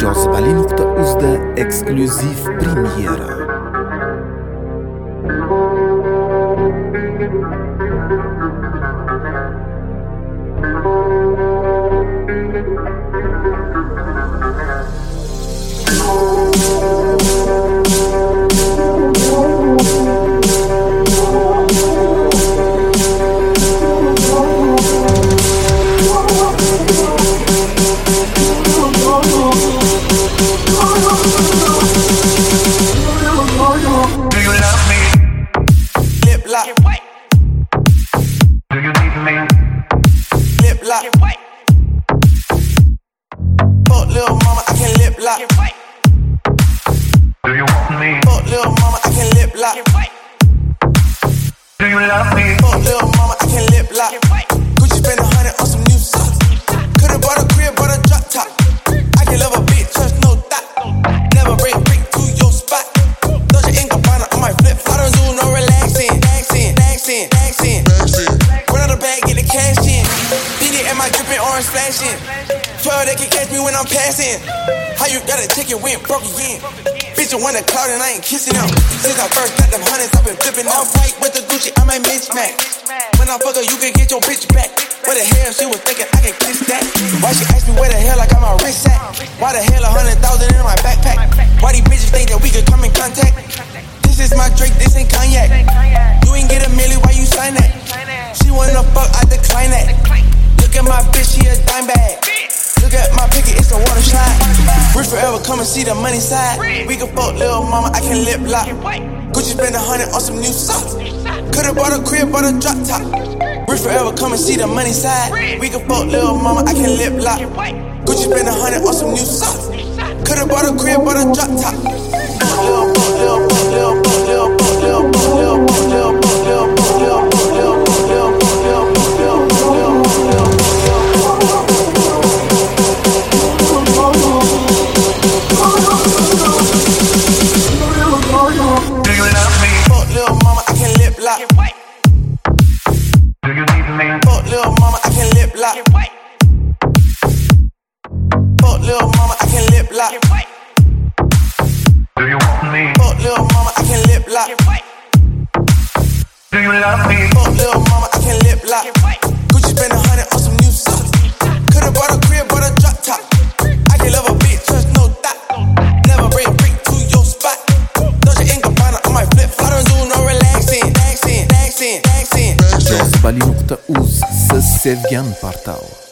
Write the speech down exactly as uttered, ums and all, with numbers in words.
jozibali nuqta uzda eksklyuziv premyera. Do you need me? Lip lock. Fuck lil' mama, I can lip lock. Do you want me? Fuck lil' mama, I can lip lock. Do you love me? Fuck lil' mama, I can lip lock. Gucci spend a hundred on some new socks. Could've bought a crib, bought a drop top. I can love a bitch, trust no thought. Never break brick to your spot. Doja ink Gabbana on my flip. I don't do no relaxing, relaxing, relaxing, relaxing. Run out the bag, get the cash in. D D and my drippin' orange flashing. twelve, they can catch me when I'm passing. How you got a ticket, went broke again. Bitch, I want a cloud and I ain't kissing them. Since I first got them hundreds, I've been flipping off white with the Gucci, I might mismatch. When I fuck her, you can get your bitch back. What the hell, she was thinking I can kiss that. Why she asked me where the hell I got my wrist at? Why the hell a hundred thousand in my backpack? Why these bitches think that we could come in contact? This is my Drake, this ain't cognac. You ain't get a milli, why you sign that? She wanna fuck, I decline that. Look at my bitch, she a dime bag. Look at my picket, it's a water slide. Rich forever, come and see the money side. We can fuck lil' mama, I can lip lock. Gucci spend a hundred on some new socks. Could've bought a crib, bought a drop top. Rich forever, come and see the money side. We can fuck lil' mama, I can lip lock. Gucci spend a hundred on some new socks. Could've bought a crib, bought a drop top. Fuck lil', fuck lil', fuck lil', fuck lil', fuck lil', fuck lil', fuck lil', fuck lil', fuck lil', fuck lil', fuck lil', fuck lil', fuck lil', fuck lil', fuck lil', fuck lil'. Do you love me? Fuck lil' mama, I can lip lock. Do you need me? Fuck lil' mama, I can lip lock. Fuck lil' mama, I can lip lock. Do you want me? Fuck lil' mama, I can lip lock. Do you love me? Fuck lil' mama, I can lip lock. Gucci spend a hundred on some new socks. Could've bought a crib, bought a drop top. I can love a bitch, trust no thought. Never break brick to your spot. Doja ink Gabbana on my flip. I don't do no relaxing, relaxing, relaxing, relaxing. jozibali nuqta uz siz sevgan portal.